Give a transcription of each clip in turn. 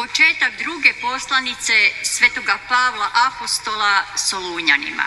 Početak druge poslanice svetoga Pavla apostola Solunjanima.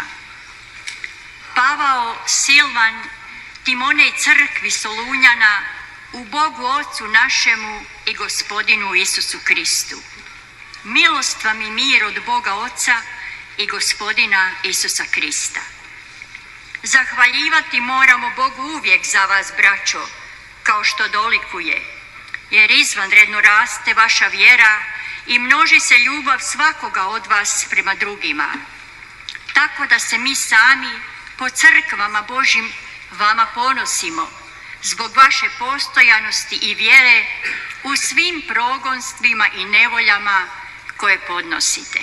Pavao Silvan Timonej crkvi Solunjana u Bogu Ocu našemu i Gospodinu Isusu Kristu. Milost vam i mir od Boga Oca i Gospodina Isusa Krista. Zahvaljivati moramo Bogu uvijek za vas, braćo, kao što dolikuje, jer izvanredno raste vaša vjera i množi se ljubav svakoga od vas prema drugima. Tako da se mi sami po crkvama Božjim vama ponosimo zbog vaše postojanosti i vjere u svim progonstvima i nevoljama koje podnosite.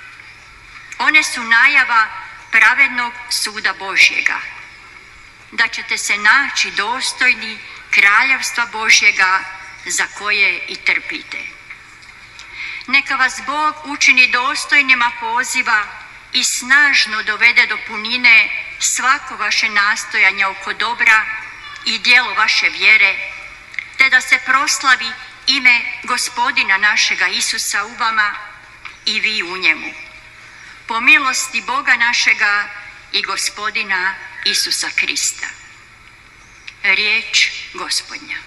One su najava pravednog suda Božjega, da ćete se naći dostojni kraljevstva Božjega za koje i trpite. Neka vas Bog učini dostojnima poziva i snažno dovede do punine svako vaše nastojanje oko dobra i djelo vaše vjere, te da se proslavi ime Gospodina našega Isusa u vama i vi u njemu. Po milosti Boga našega i Gospodina Isusa Krista. Riječ Gospodnja.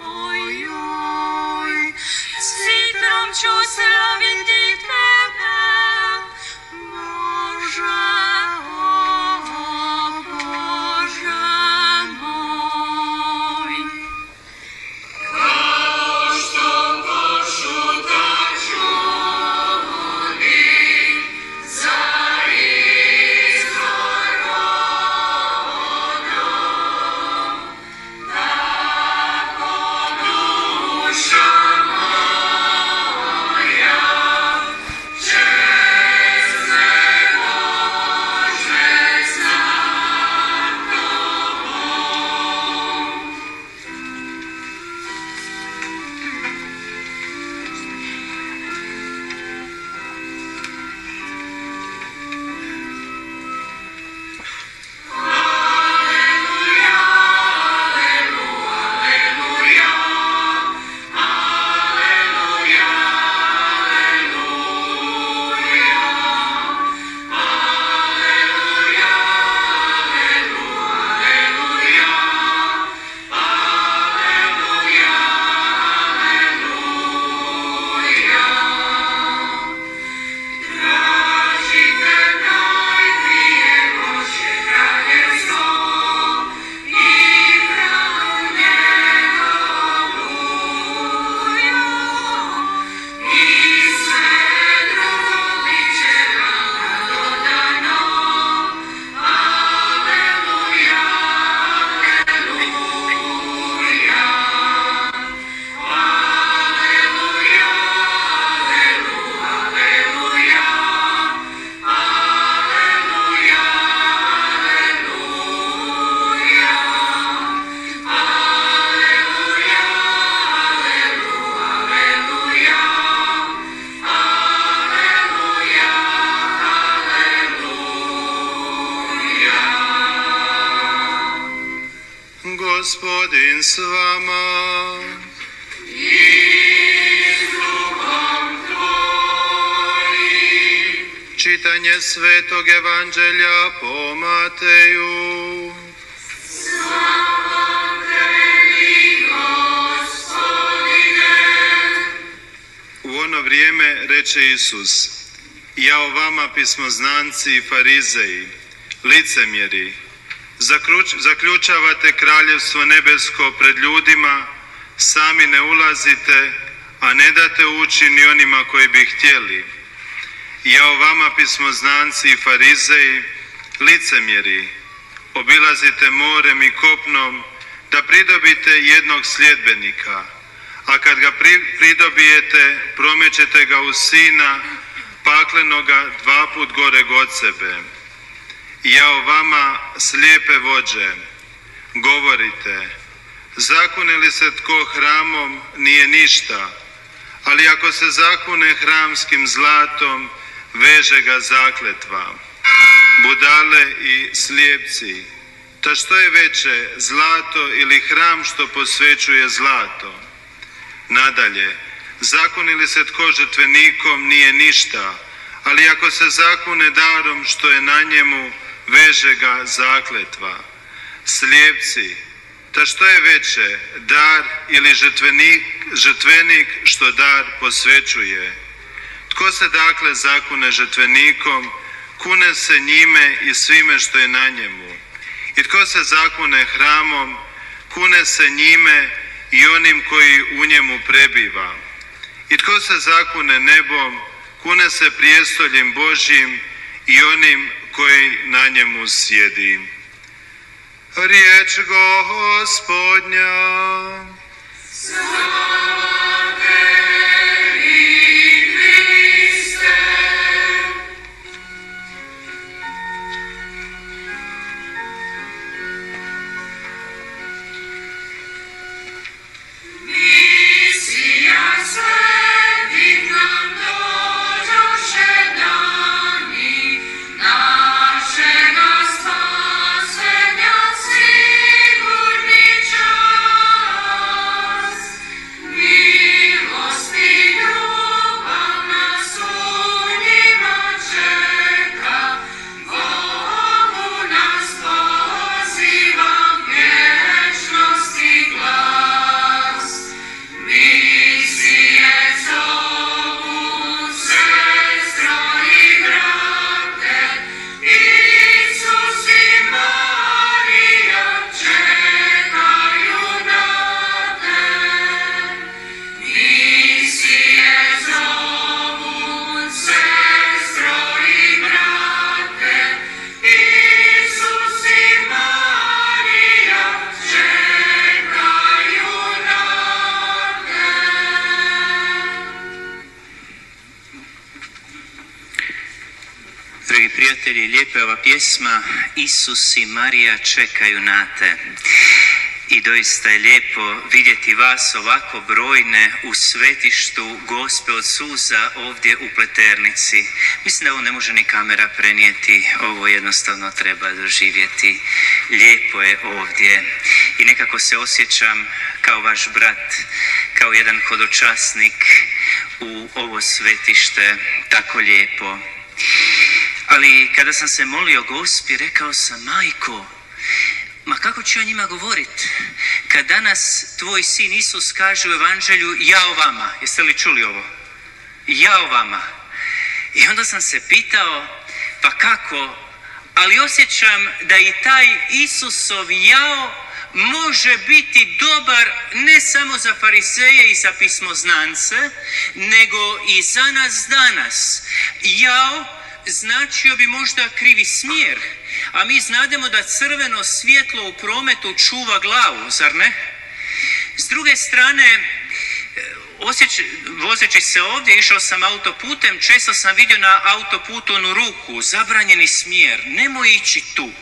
Svojoj, citrom ću slaviti tebe. Gospodin s vama. Čitanje Svetog Evanđelja po Mateju. Slava tebi, Gospodine. U ono vrijeme reče Isus: Jao vama pismoznanci i farizeji, licemjeri, zaključavate kraljevstvo nebesko pred ljudima, sami ne ulazite, a ne date ući ni onima koji bi htjeli. Jao vama pismoznanci i farizeji, licemjeri, obilazite morem i kopnom da pridobite jednog sljedbenika, a kad ga pridobijete, promećete ga u sina paklenoga 2 put goreg od sebe. Jao vama slijepe vođe, govorite: zakune li se tko hramom, nije ništa, ali ako se zakune hramskim zlatom, veže ga zakletva. Budale i slijepci, ta što je veće, zlato ili hram što posvećuje zlato? Nadalje, zakuni li se tko žrtvenikom, nije ništa, ali ako se zakune darom što je na njemu, veže ga zakletva. Slijepci, ta što je veće, dar ili žrtvenik što dar posvećuje? Tko se dakle zakune žrtvenikom, kune se njime i svime što je na njemu. I tko se zakune hramom, kune se njime i onim koji u njemu prebiva. I tko se zakune nebom, kune se prijestoljem Božjim i onim koji na njemu sjedi. Riječ Gospodnja. Slava tebi, Kriste. Misija svetih nam dođoše dani, našega spasenja sigurni čas. Milost i ljubav nas u njima čeka, Bogu nas poziva vječnosti glas. Misije zovu sestro i brate, Isus i Marija čekaju na te. Misije zovu sestro i brate, Isus i Marija čekaju na te. Dragi prijatelji, lijepa je ova pjesma Isus i Marija čekaju na te. I doista je lijepo vidjeti vas ovako brojne u svetištu Gospe od suza ovdje u Pleternici. Mislim da ovo ne može ni kamera prenijeti, ovo jednostavno treba doživjeti. Lijepo je ovdje i nekako se osjećam kao vaš brat, kao jedan hodočasnik u ovo svetište, tako lijepo. Ali kada sam se molio Gospi, rekao sam: Majko, ma kako ću ja njima govoriti kad danas tvoj sin Isus kaže u Evanđelju: jao vama. Jeste li čuli ovo? Jao vama. I onda sam se pitao, pa kako? Ali osjećam da i taj Isusov jao može biti dobar ne samo za farizeje i za pismoznance, nego i za nas danas. Jao značio bi možda krivi smjer, a mi znademo da crveno svjetlo u prometu čuva glavu, zar ne? S druge strane, vozeći se ovdje, išao sam autoputem, često sam vidio na autoputu onu ruku: zabranjeni smjer, nemoj ići tu.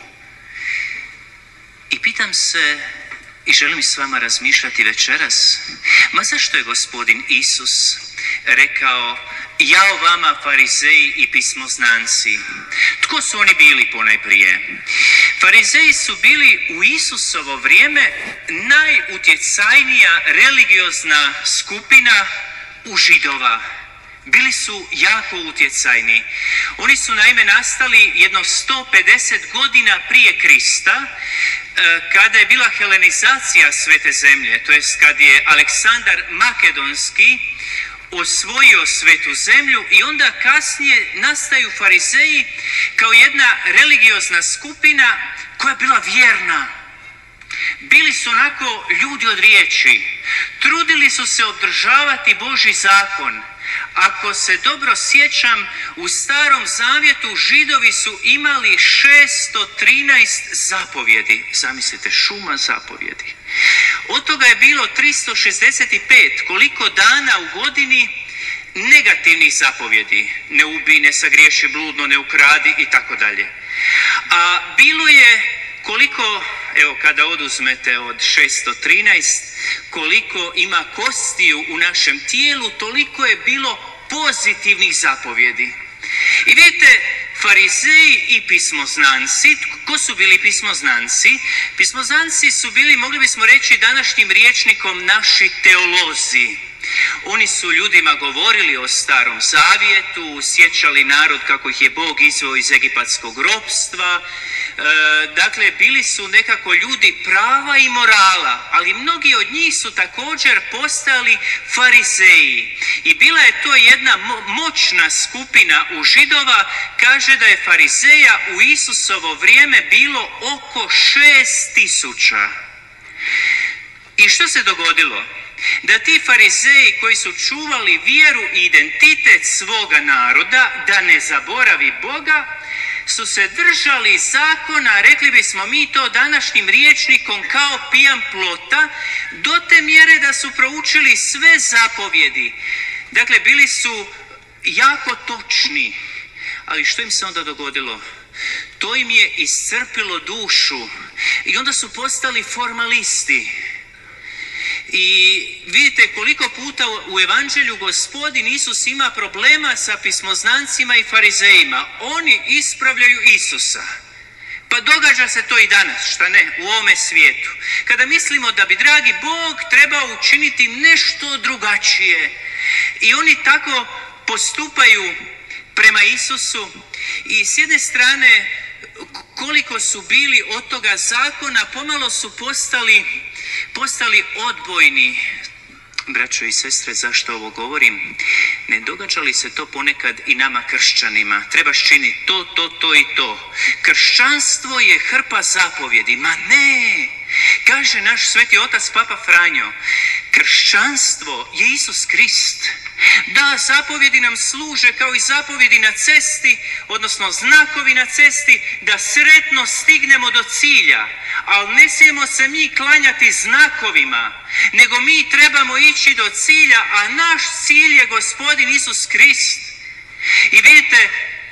I pitam se i želim s vama razmišljati večeras, ma zašto je Gospodin Isus rekao: jao vama farizeji i pismoznanci? Tko su oni bili ponajprije? Farizeji su bili u Isusovo vrijeme najutjecajnija religiozna skupina u Židova. Bili su jako utjecajni. Oni su naime nastali jedno 150 godina prije Krista, kada je bila helenizacija Svete zemlje, to jest kad je Aleksandar Makedonski osvojio Svetu zemlju i onda kasnije nastaju Farizeji kao jedna religiozna skupina koja je bila vjerna. Bili su onako ljudi od riječi, trudili su se održavati Božji zakon. Ako se dobro sjećam, u Starom zavjetu Židovi su imali 613 zapovjedi. Zamislite, šuma zapovjedi. Od toga je bilo 365, koliko dana u godini, negativnih zapovjedi. Ne ubij, ne sagriješi bludno, ne ukradi i tako dalje. A bilo je koliko, evo kada oduzmete od 613, koliko ima kostiju u našem tijelu, toliko je bilo pozitivnih zapovjedi. I vidite, Farizeji i pismoznanci, ko su bili pismoznanci? Pismoznanci su bili, mogli bismo reći današnjim rječnikom, naši teolozi. Oni su ljudima govorili o Starom zavjetu, sjećali narod kako ih je Bog izveo iz egipatskog ropstva. Dakle, bili su nekako ljudi prava i morala, ali mnogi od njih su također postali farizeji. I bila je to jedna moćna skupina u Židova. Kaže da je farizeja u Isusovo vrijeme bilo oko 6.000. I što se dogodilo? Da ti farizeji koji su čuvali vjeru i identitet svoga naroda, da ne zaboravi Boga, su se držali zakona, rekli bismo mi to današnjim rječnikom, kao pijan plota, do te mjere da su proučili sve zapovjedi. Dakle, bili su jako točni. Ali što im se onda dogodilo? To im je iscrpilo dušu i onda su postali formalisti. I vidite koliko puta u Evanđelju Gospodin Isus ima problema sa pismoznancima i farizejima. Oni ispravljaju Isusa. Pa događa se to i danas, šta ne, u ovome svijetu. Kada mislimo da bi dragi Bog trebao učiniti nešto drugačije. I oni tako postupaju prema Isusu. I s jedne strane, koliko su bili od toga zakona, pomalo su postali odbojni. Braćo i sestre, zašto ovo govorim? Ne događa li se to ponekad i nama kršćanima? Trebaš činiti to i to. Kršćanstvo je hrpa zapovjedi. Ma ne! Kaže naš sveti otac Papa Franjo, kršćanstvo je Isus Krist. Da, zapovjedi nam služe kao i zapovjedi na cesti, odnosno znakovi na cesti, da sretno stignemo do cilja. Ali ne smijemo se mi klanjati znakovima, nego mi trebamo ići do cilja, a naš cilj je Gospodin Isus Krist. I vidite,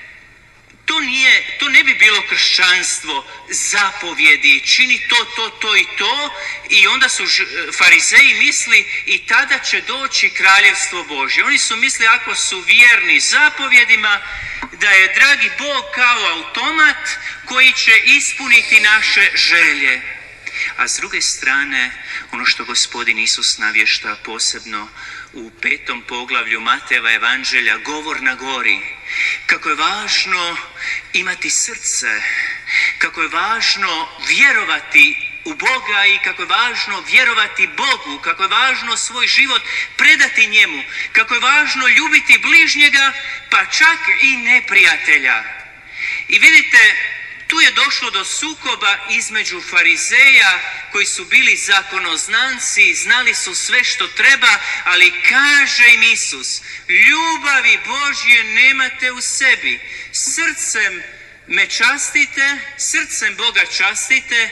to ne bi bilo kršćanstvo, zapovjedi, čini to i to, i onda su farizeji misli i tada će doći kraljevstvo Božje. Oni su misli, ako su vjerni zapovjedima, da je dragi Bog kao automat koji će ispuniti naše želje. A s druge strane, ono što Gospodin Isus navješta posebno u 5. poglavlju Matejeva Evanđelja, govor na gori, kako je važno imati srce, kako je važno vjerovati u Boga i kako je važno vjerovati Bogu, kako je važno svoj život predati njemu, kako je važno ljubiti bližnjega, pa čak i neprijatelja. I vidite, tu je došlo do sukoba između farizeja koji su bili zakonoznanci, znali su sve što treba, ali kaže im Isus, ljubavi Božje nemate u sebi, srcem me častite, srcem Boga častite,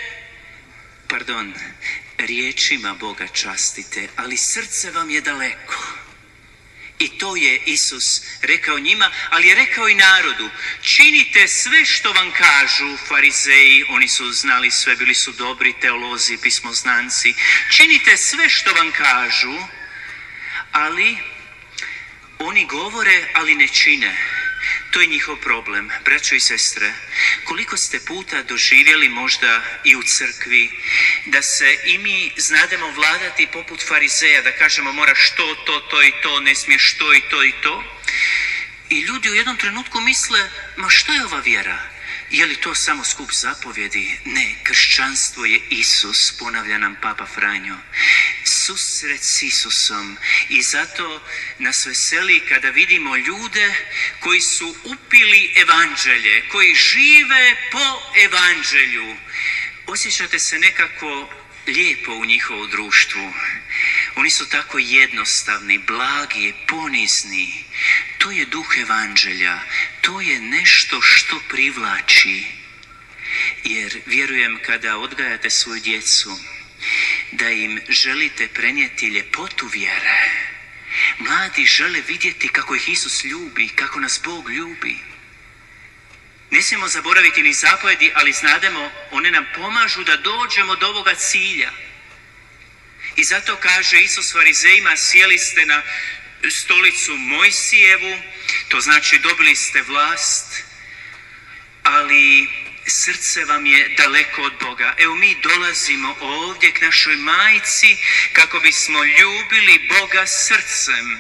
riječima Boga častite, ali srce vam je daleko. I to je Isus rekao njima, ali je rekao i narodu, činite sve što vam kažu farizeji, oni su znali sve, bili su dobri teolozi, pismoznanci, činite sve što vam kažu, ali oni govore, ali ne čine. To je njihov problem. Braćo i sestre, koliko ste puta doživjeli možda i u crkvi da se i mi znademo vladati poput farizeja, da kažemo moraš to i to, ne smiješ to i to i to. I ljudi u jednom trenutku misle, ma što je ova vjera? Je li to samo skup zapovjedi? Ne, kršćanstvo je Isus, ponavlja nam Papa Franjo. Susret s Isusom. I zato nas veseli kada vidimo ljude koji su upili evanđelje, koji žive po evanđelju. Osjećate se nekako lijepo u njihovom društvu. Oni su tako jednostavni, blagi, ponizni. To je duh evanđelja. To je nešto što privlači. Jer vjerujem kada odgajate svoju djecu, da im želite prenijeti ljepotu vjere. Mladi žele vidjeti kako ih Isus ljubi, kako nas Bog ljubi. Ne smijemo zaboraviti ni zapovjedi, ali znademo, one nam pomažu da dođemo do ovoga cilja. I zato kaže Isus farizejima, sjeli ste na stolicu Mojsijevu, to znači dobili ste vlast, ali srce vam je daleko od Boga. Evo mi dolazimo ovdje k našoj majci kako bismo ljubili Boga srcem.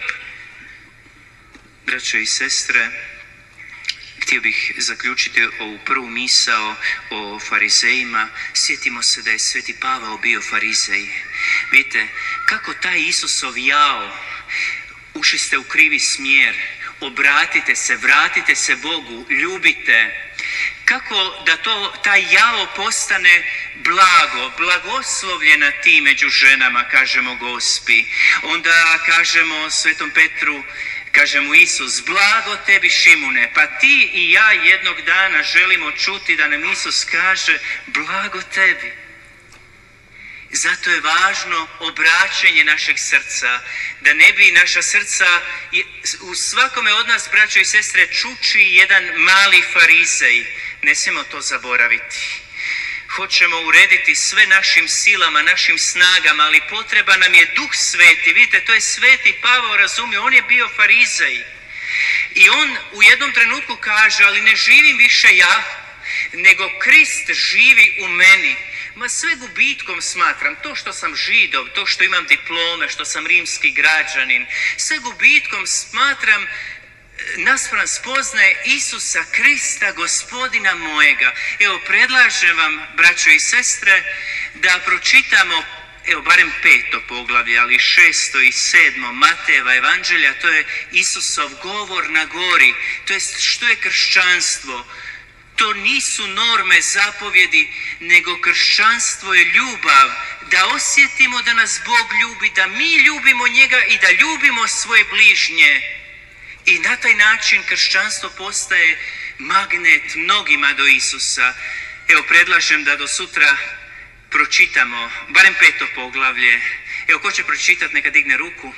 Braćo i sestre, htio bih zaključiti ovu prvu misao o farizejima. Sjetimo se da je Sveti Pavao bio farizej. Vidite, kako taj Isusov jao, ušli ste u krivi smjer, obratite se, vratite se Bogu, ljubite. Kako da taj jao postane blago, blagoslovljena ti među ženama, kažemo Gospi. Onda kažemo Svetom Petru, kaže mu Isus, blago tebi Šimune, pa ti i ja jednog dana želimo čuti da nam Isus kaže blago tebi. Zato je važno obraćenje našeg srca, da ne bi naša srca, u svakome od nas, braćo i sestre, čuči jedan mali farizej. Ne smijemo to zaboraviti. Hoćemo urediti sve našim silama, našim snagama, ali potreba nam je Duh Sveti. Vidite, to je Sveti Pavao razumio, on je bio farizej. I on u jednom trenutku kaže, ali ne živim više ja, nego Krist živi u meni. Ma sve gubitkom smatram, to što sam Židov, to što imam diplome, što sam rimski građanin, sve gubitkom smatram naspram spoznaje Isusa Krista, Gospodina mojega. Evo, predlažem vam, braćo i sestre, da pročitamo, evo, barem 5. poglavlje, ali 6. i 7. Matejeva evanđelja, to je Isusov govor na gori, to je što je kršćanstvo. To nisu norme, zapovjedi, nego kršćanstvo je ljubav, da osjetimo da nas Bog ljubi, da mi ljubimo njega i da ljubimo svoje bližnje. I na taj način kršćanstvo postaje magnet mnogima do Isusa. Evo, predlažem da do sutra pročitamo, barem 5. poglavlje. Evo, ko će pročitati, neka digne ruku.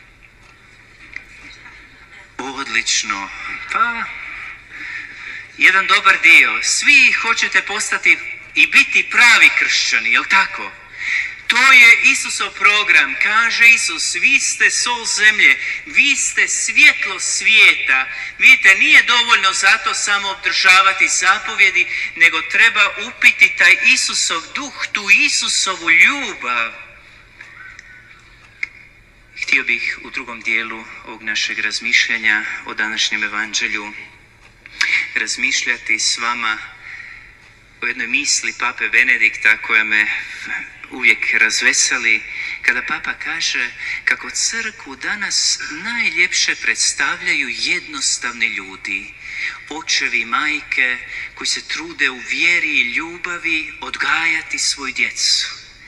Odlično. Pa, jedan dobar dio. Svi hoćete postati i biti pravi kršćani, jel tako? To je Isusov program. Kaže Isus, vi ste sol zemlje, vi ste svjetlo svijeta. Vidite, nije dovoljno zato samo obdržavati zapovjedi, nego treba upiti taj Isusov duh, tu Isusovu ljubav. Htio bih u drugom dijelu ovog našeg razmišljanja o današnjem evanđelju razmišljati s vama o jednoj misli Pape Benedikta koja me uvijek razveseli, kada Papa kaže kako crkvu danas najljepše predstavljaju jednostavni ljudi, očevi i majke koji se trude u vjeri i ljubavi odgajati svoju djecu.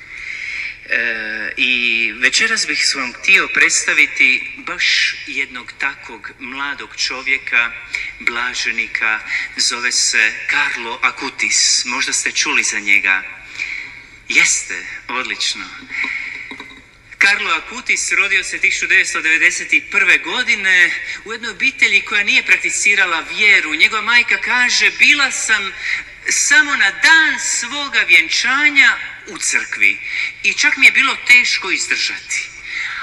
I večeras bih vam htio predstaviti baš jednog takvog mladog čovjeka, blaženika, zove se Carlo Acutis. Možda ste čuli za njega. Jeste, odlično. Carlo Acutis rodio se 1991. godine u jednoj obitelji koja nije prakticirala vjeru. Njegova majka kaže, bila sam samo na dan svoga vjenčanja u crkvi i čak mi je bilo teško izdržati.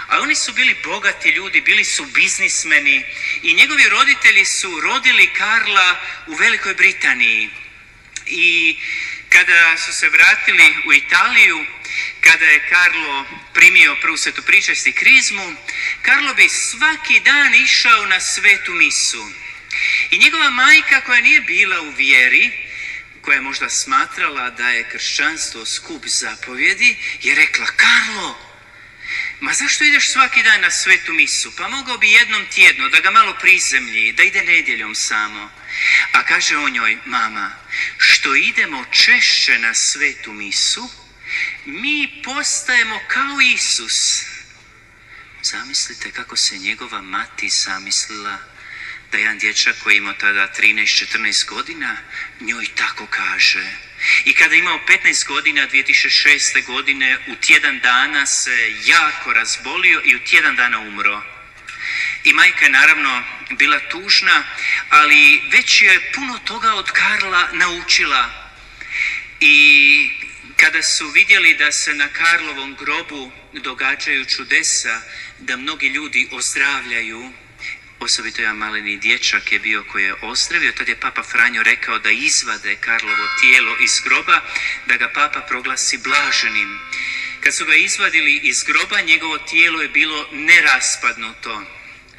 A oni su bili bogati ljudi, bili su biznismeni i njegovi roditelji su rodili Karla u Velikoj Britaniji. I kada su se vratili u Italiju, kada je Karlo primio prvu svetopričest i krizmu, Karlo bi svaki dan išao na svetu misu. I njegova majka, koja nije bila u vjeri, koja je možda smatrala da je kršćanstvo skup zapovjedi, je rekla: Karlo, ma zašto ideš svaki dan na svetu misu? Pa mogao bi jednom tjedno, da ga malo prizemlji, da ide nedjeljom samo. A kaže o njoj: mama, što idemo češće na svetu misu, mi postajemo kao Isus. Zamislite kako se njegova mati zamislila da jedan dječak koji imao tada 13-14 godina njoj tako kaže. I kada je imao 15 godina, 2006. godine, u tjedan dana se jako razbolio i u tjedan dana umro. I majka je naravno bila tužna, ali već je puno toga od Karla naučila. I kada su vidjeli da se na Karlovom grobu događaju čudesa, da mnogi ljudi ozdravljaju, osobito jedan maleni dječak je bio koji je ozdravio, tad je Papa Franjo rekao da izvade Karlovo tijelo iz groba, da ga Papa proglasi blaženim. Kad su ga izvadili iz groba, njegovo tijelo je bilo neraspadnuto.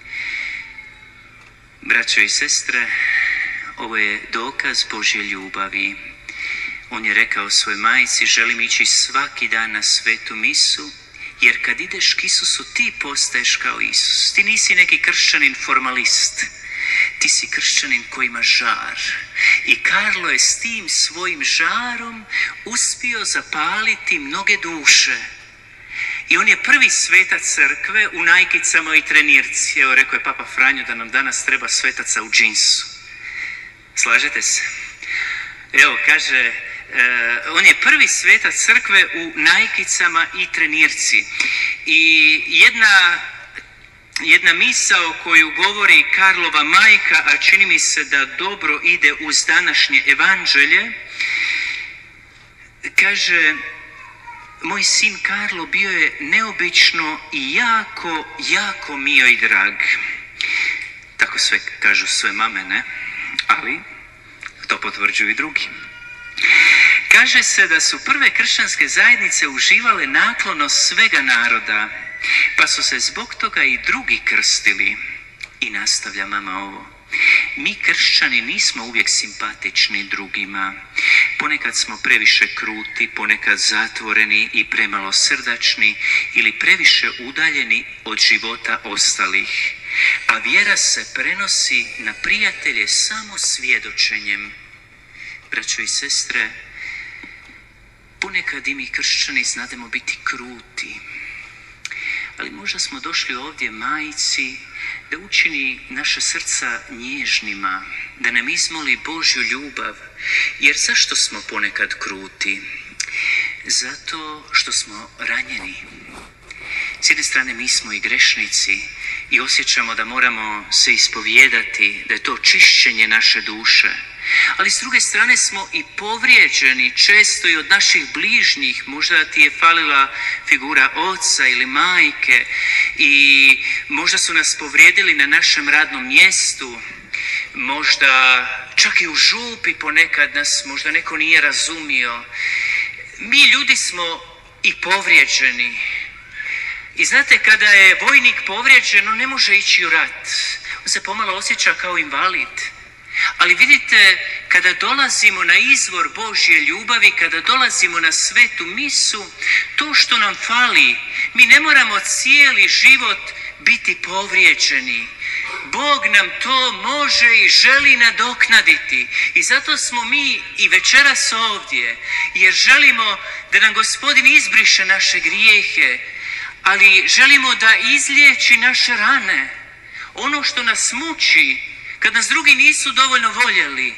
Braćo i sestre, ovo je dokaz Božje ljubavi. On je rekao svojoj majci: želim ići svaki dan na svetu misu, jer kad ideš k Isusu ti postaješ kao Isus. Ti nisi neki kršćanin formalist, ti si kršćanin koji ima žar. I Karlo je s tim svojim žarom uspio zapaliti mnoge duše. I on je prvi svetac crkve u najkicama i trenirci. Evo, rekao je Papa Franjo da nam danas treba svetaca u džinsu. Slažete se? Evo, kaže, on je prvi svetac crkve u najkicama i trenirci. I jedna misao koju govori Karlova majka, a čini mi se da dobro ide uz današnje evanđelje, kaže: moj sin Karlo bio je neobično i jako, jako mio i drag. Tako sve kažu sve mame, ne? Ali to potvrđuju i drugi. Kaže se da su prve kršćanske zajednice uživale naklonost svega naroda, pa su se zbog toga i drugi krstili. I nastavlja mama ovo: mi kršćani nismo uvijek simpatični drugima. Ponekad smo previše kruti, ponekad zatvoreni i premalo srdačni ili previše udaljeni od života ostalih. A vjera se prenosi na prijatelje samo svjedočenjem. Braćo i sestre, ponekad i mi kršćani znademo biti kruti, ali možda smo došli ovdje majci da učini naše srca nježnima, da nam izmoli Božju ljubav. Jer zašto smo ponekad kruti? Zato što smo ranjeni. S jedne strane mi smo i grešnici i osjećamo da moramo se ispovijedati, da je to čišćenje naše duše. Ali s druge strane smo i povrijeđeni često i od naših bližnjih. Možda ti je falila figura oca ili majke i možda su nas povrijedili na našem radnom mjestu. Možda čak i u župi ponekad nas možda neko nije razumio. Mi ljudi smo i povrijeđeni. I znate, kada je vojnik povrijeđen, on ne može ići u rat. On se pomalo osjeća kao invalid. Ali vidite, kada dolazimo na izvor Božje ljubavi, kada dolazimo na svetu misu, to što nam fali, mi ne moramo cijeli život biti povrijeđeni. Bog nam to može i želi nadoknaditi. I zato smo mi i večeras ovdje, jer želimo da nam Gospodin izbriše naše grijehe, ali želimo da izliječi naše rane. Ono što nas muči, kad nas drugi nisu dovoljno voljeli.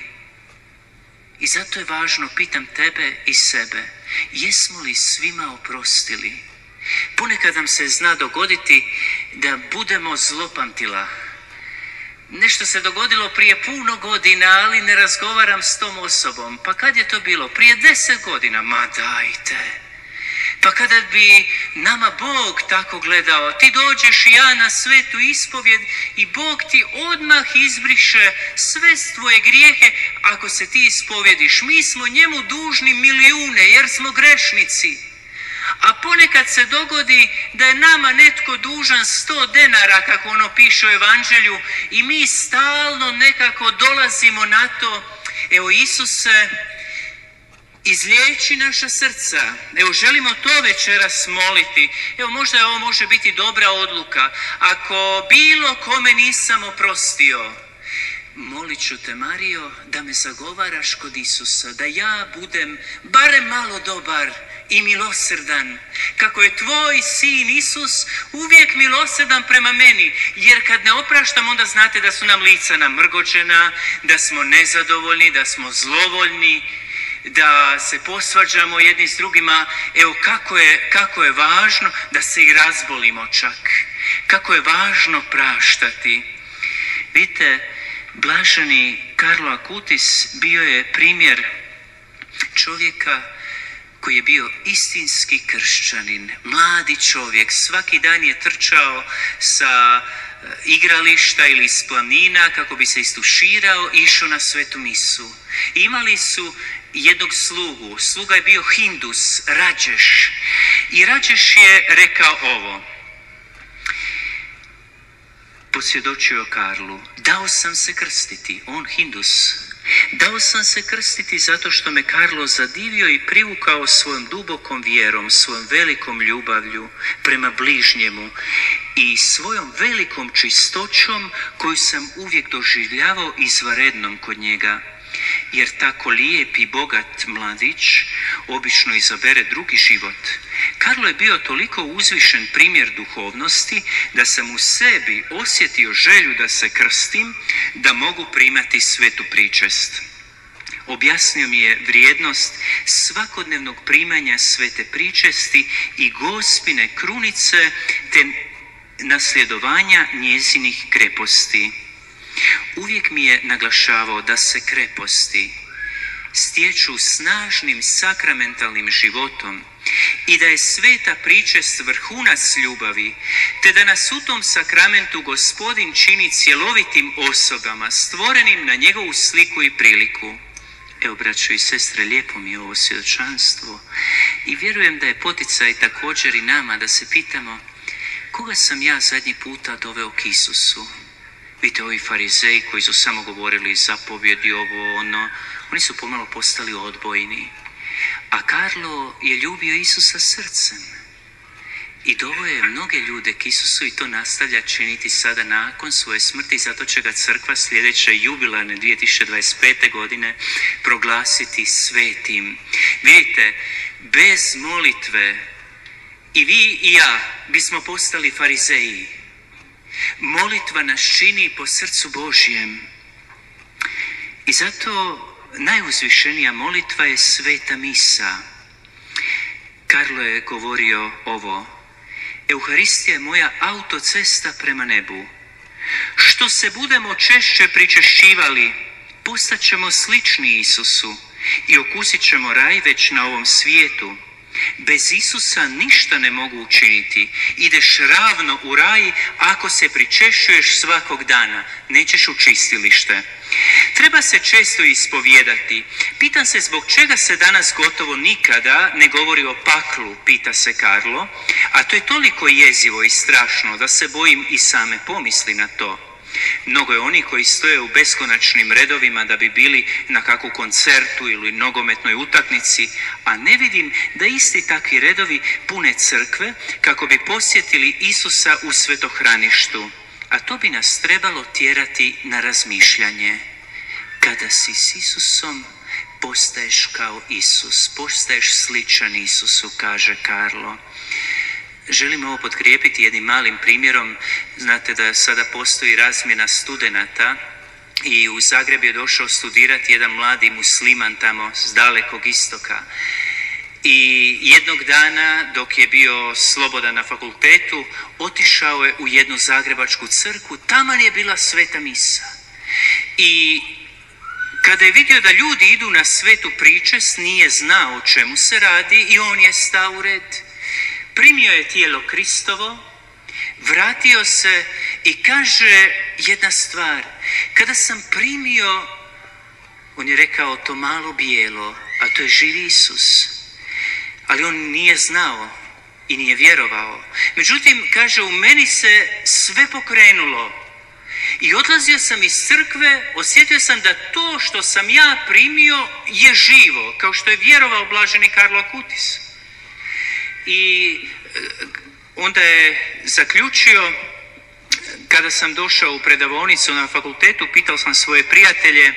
I zato je važno, pitam tebe i sebe, jesmo li svima oprostili? Ponekad nam se zna dogoditi da budemo zlopamtila. Nešto se dogodilo prije puno godina, ali ne razgovaram s tom osobom. Pa kad je to bilo? Prije 10 godina? Ma dajte. Pa kada bi nama Bog tako gledao, ti dođeš i ja na svetu ispovjed i Bog ti odmah izbriše sve tvoje grijehe ako se ti ispovjediš. Mi smo njemu dužni milijune jer smo grešnici. A ponekad se dogodi da je nama netko dužan 100 denara, kako ono piše u Evanđelju, i mi stalno nekako dolazimo na to. Evo, Isuse, izliječi naša srca. Evo, želimo to večeras moliti. Evo, možda ovo može biti dobra odluka. Ako bilo kome nisam oprostio, molit ću te, Marijo, da me zagovaraš kod Isusa, da ja budem barem malo dobar i milosrdan, kako je tvoj sin Isus uvijek milosrdan prema meni, jer kad ne opraštam, onda znate da su nam lica namrgođena, da smo nezadovoljni, da smo zlovoljni, da se posvađamo jedni s drugima. Evo kako je važno da se i razbolimo čak, kako je važno praštati. Vidite, blaženi Karlo Acutis bio je primjer čovjeka koji je bio istinski kršćanin, mladi čovjek, svaki dan je trčao sa igrališta ili iz planina kako bi se istuširao i išao na svetu misu. Imali su jednog slugu, sluga je bio Hindus, Rađeš, i Rađeš je rekao ovo, posvjedočio Karlu, dao sam se krstiti, on Hindus, dao sam se krstiti zato što me Karlo zadivio i privukao svojom dubokom vjerom, svojom velikom ljubavlju prema bližnjemu i svojom velikom čistoćom koju sam uvijek doživljavao izvanrednom kod njega. Jer tako lijep i bogat mladić obično izabere drugi život. Karlo je bio toliko uzvišen primjer duhovnosti da sam u sebi osjetio želju da se krstim, da mogu primati svetu pričest. Objasnio mi je vrijednost svakodnevnog primanja svete pričesti i gospine krunice te nasljedovanja njezinih kreposti. Uvijek mi je naglašavao da se kreposti stječu snažnim sakramentalnim životom i da je sveta pričest vrhunac ljubavi, te da nas u tom sakramentu Gospodin čini cjelovitim osobama, stvorenim na njegovu sliku i priliku. Evo, braćo i sestre, lijepo mi je ovo svjedočanstvo i vjerujem da je poticaj također i nama da se pitamo koga sam ja zadnji puta doveo k Isusu. Vidite, ovi farizeji koji su samo govorili zapovjedi, ovo, ono, oni su pomalo postali odbojni. A Karlo je ljubio Isusa srcem i doveo je mnoge ljude k Isusu i to nastavlja činiti sada nakon svoje smrti. Zato će ga crkva sljedeće jubilarne 2025. godine proglasiti svetim. Vidite, bez molitve i vi i ja bismo postali farizeji. Molitva nas čini po srcu Božjem. I zato najuzvišenija molitva je sveta misa. Karlo je govorio ovo: Euharistija je moja autocesta prema nebu. Što se budemo češće pričešćivali, postaćemo slični Isusu i okusit ćemo raj već na ovom svijetu. Bez Isusa ništa ne mogu učiniti. Ideš ravno u raj ako se pričešćuješ svakog dana, nećeš u čistilište. Treba se često ispovijedati. Pitam se zbog čega se danas gotovo nikada ne govori o paklu, pita se Karlo, a to je toliko jezivo i strašno da se bojim i same pomisli na to. Mnogo je oni koji stoje u beskonačnim redovima da bi bili na kakvu koncertu ili nogometnoj utakmici, a ne vidim da isti takvi redovi pune crkve kako bi posjetili Isusa u svetohraništu. A to bi nas trebalo tjerati na razmišljanje. Kada si s Isusom, postaješ kao Isus, postaješ sličan Isusu, kaže Karlo. Želim ovo potkrijepiti jednim malim primjerom. Znate da sada postoji razmjena studenata i u Zagreb je došao studirati jedan mladi musliman tamo s dalekog istoka. I jednog dana dok je bio slobodan na fakultetu, otišao je u jednu zagrebačku crkvu, taman je bila sveta misa. I kada je vidio da ljudi idu na svetu pričest, nije znao o čemu se radi i on je stao u red. primio je tijelo Kristovo, vratio se i kaže jedna stvar. Kada sam primio, on je rekao to malo bijelo, a to je živi Isus. Ali on nije znao i nije vjerovao. Međutim, kaže, u meni se sve pokrenulo. I odlazio sam iz crkve, osjetio sam da to što sam ja primio je živo, kao što je vjerovao blaženi Karlo Acutis. I onda je zaključio, kada sam došao u predavonicu na fakultetu, pitao sam svoje prijatelje,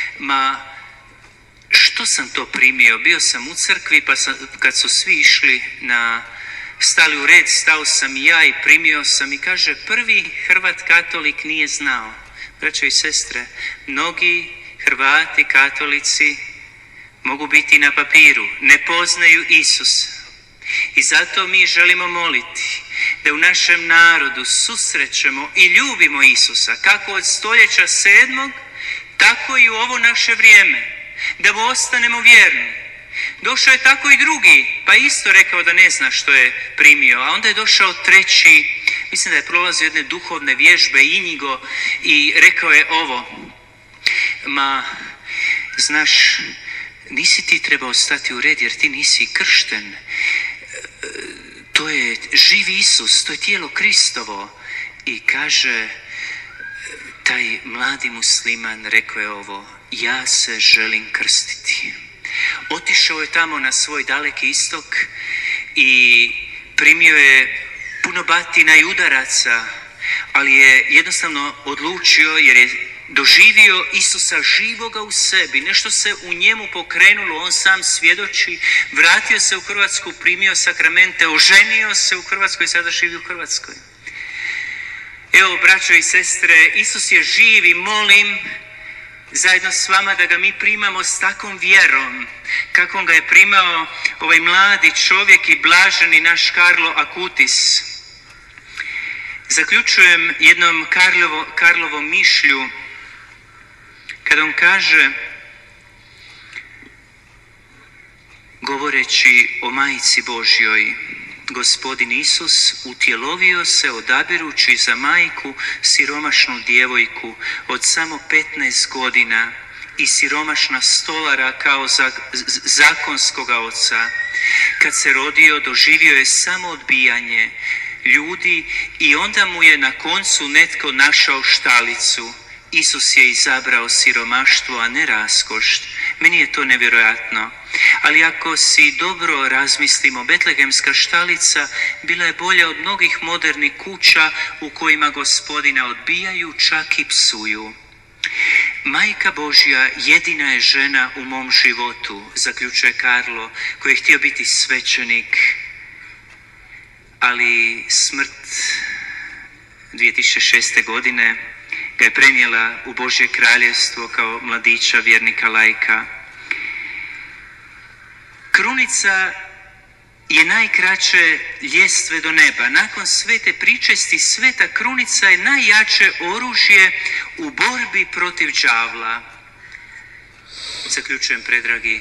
što sam to primio? Bio sam u crkvi, pa kad su svi išli stali u red, stao sam i ja i primio sam i kaže, prvi Hrvat katolik nije znao. Braćo i sestre, mnogi Hrvati katolici mogu biti na papiru, ne poznaju Isusa. I zato mi želimo moliti da u našem narodu susrećemo i ljubimo Isusa, kako od stoljeća 7. tako i u ovo naše vrijeme, da mu ostanemo vjerni. Došao je tako i drugi, pa isto rekao da ne zna što je primio, a onda je došao treći, mislim da je prolazio jedne duhovne vježbe, Inigo, i rekao je ovo, znaš, nisi ti trebao stati u red jer ti nisi kršten, to je živi Isus, to je tijelo Kristovo. I kaže, taj mladi musliman rekao je ovo, ja se želim krstiti. Otišao je tamo na svoj daleki istok i primio je puno batina i udaraca, ali je jednostavno odlučio jer je doživio Isusa živoga u sebi, nešto se u njemu pokrenulo, on sam svjedoči, vratio se u Hrvatsku, primio sakramente, oženio se u Hrvatskoj i sada živi u Hrvatskoj. Evo, braćo i sestre, Isus je živ i molim zajedno s vama da ga mi primamo s takvom vjerom, kakvom ga je primao ovaj mladi čovjek i blaženi naš Karlo Acutis. Zaključujem jednom Karlovom mišlju, kada on kaže, govoreći o Majci Božjoj, Gospodin Isus utjelovio se odabirući za majku siromašnu djevojku od samo 15 godina i siromašna stolara kao zakonskoga oca. Kad se rodio, doživio je samo odbijanje ljudi i onda mu je na koncu netko našao štalicu. Isus je izabrao siromaštvo, a ne raskoš. Meni je to nevjerojatno. Ali ako si dobro razmislimo, betlehemska štalica bila je bolja od mnogih modernih kuća u kojima Gospodina odbijaju, čak i psuju. Majka Božja jedina je žena u mom životu, zaključuje Karlo, koji je htio biti svećenik, ali smrt 2006. godine ga je prenijela u Božje kraljevstvo kao mladića, vjernika, laika. Krunica je najkraće ljestve do neba. Nakon svete pričesti, sveta krunica je najjače oružje u borbi protiv đavla. Zaključujem, predragi,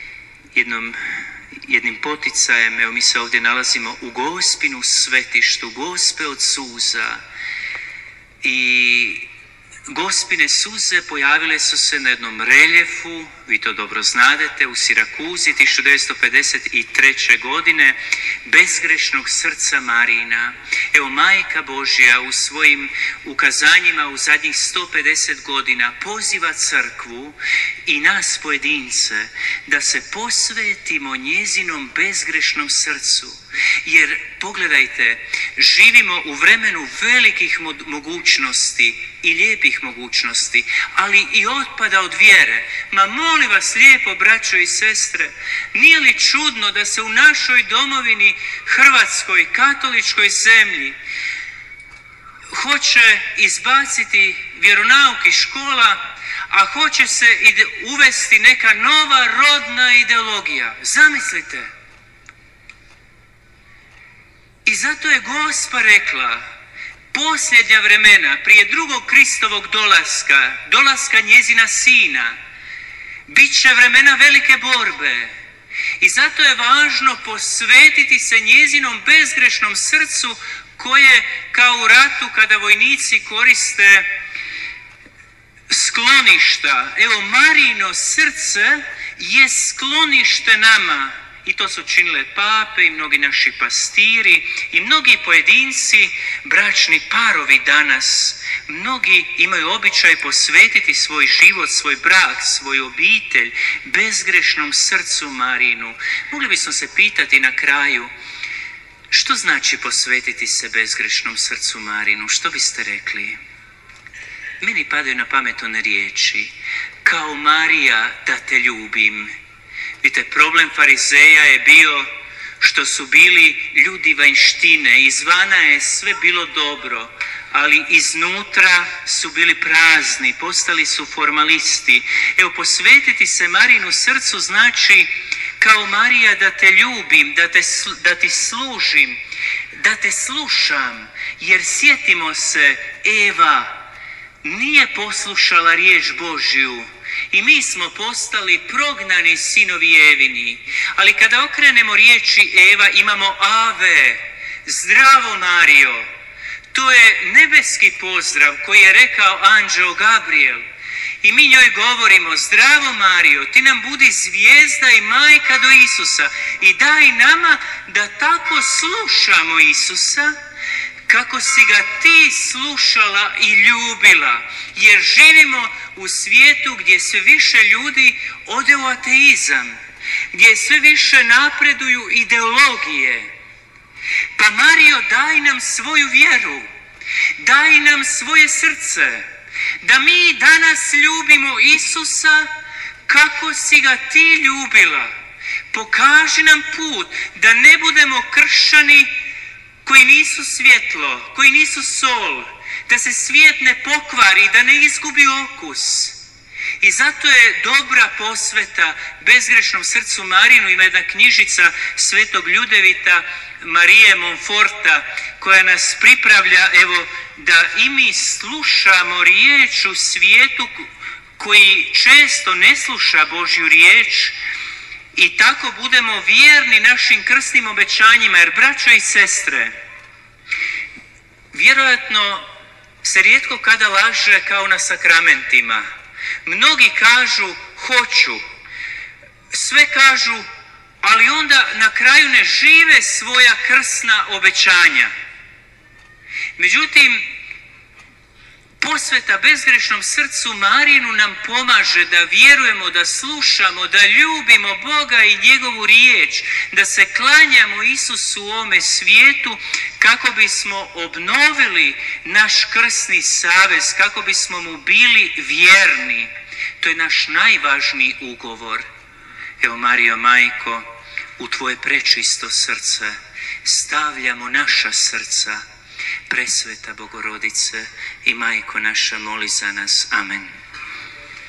jednim poticajem. Evo, mi se ovdje nalazimo u Gospinu svetištu, Gospe od suza. I Gospine suze pojavile su se na jednom reljefu, vi to dobro znadete, u Sirakuzi 1953. godine, bezgrešnog srca Marijina. Evo, Majka Božja u svojim ukazanjima u zadnjih 150 godina poziva crkvu i nas pojedince da se posvetimo njezinom bezgrešnom srcu. Jer, pogledajte, živimo u vremenu velikih mogućnosti i lijepih mogućnosti, ali i otpada od vjere. Molim vas lijepo, braćo i sestre, nije li čudno da se u našoj domovini, Hrvatskoj, katoličkoj zemlji, hoće izbaciti vjeronauk iz škola, a hoće se uvesti neka nova rodna ideologija. Zamislite. I zato je Gospa rekla, posljednja vremena, prije drugog Kristovog dolaska njezina sina, bit će vremena velike borbe. I zato je važno posvetiti se njezinom bezgrešnom srcu koje, kao u ratu kada vojnici koriste skloništa. Evo, Marijino srce je sklonište nama. I to su činile pape i mnogi naši pastiri i mnogi pojedinci, bračni parovi danas. Mnogi imaju običaj posvetiti svoj život, svoj brak, svoju obitelj bezgrešnom srcu Marijinu. Mogli bismo se pitati na kraju, što znači posvetiti se bezgrešnom srcu Marijinu? Što biste rekli? Meni padaju na pamet one riječi, kao Marija da te ljubim. Vidite, problem farizeja je bio što su bili ljudi vanjštine, izvana je sve bilo dobro, ali iznutra su bili prazni, postali su formalisti. Evo, posvetiti se Marijinu srcu znači kao Marija da te ljubim, da ti služim, da te slušam, jer sjetimo se, Eva nije poslušala riječ Božju i mi smo postali prognani sinovi Evini. Ali kada okrenemo riječi Eva imamo Ave, zdravo Marijo. To je nebeski pozdrav koji je rekao anđeo Gabriel. I mi njoj govorimo, zdravo Marijo, ti nam budi zvijezda i majka do Isusa i daj nama da tako slušamo Isusa kako si ga ti slušala i ljubila, jer živimo u svijetu gdje sve više ljudi ode u ateizam, gdje sve više napreduju ideologije. Pa Marijo, daj nam svoju vjeru, daj nam svoje srce, da mi danas ljubimo Isusa kako si ga ti ljubila. Pokaži nam put da ne budemo kršćani koji nisu svjetlo, koji nisu sol, da se svijet ne pokvari, da ne izgubi okus. I zato je dobra posveta bezgrešnom srcu Marijinu. Ima jedna knjižica svetog Ljudevita Marije Monforta koja nas pripravlja, evo, da i mi slušamo riječ u svijetu koji često ne sluša Božju riječ i tako budemo vjerni našim krsnim obećanjima. Jer, braćo i sestre, vjerojatno se rijetko kada laže kao na sakramentima. Mnogi kažu hoću, sve kažu, ali onda na kraju ne žive svoja krsna obećanja. Međutim, posveta bezgrešnom srcu Marijinu nam pomaže da vjerujemo, da slušamo, da ljubimo Boga i njegovu riječ, da se klanjamo Isusu u ovome svijetu kako bismo obnovili naš krsni savez, kako bismo mu bili vjerni. To je naš najvažniji ugovor. Evo, Marijo, majko, u tvoje prečisto srce stavljamo naša srca. Presveta Bogorodice i majko naša, moli za nas. Amen.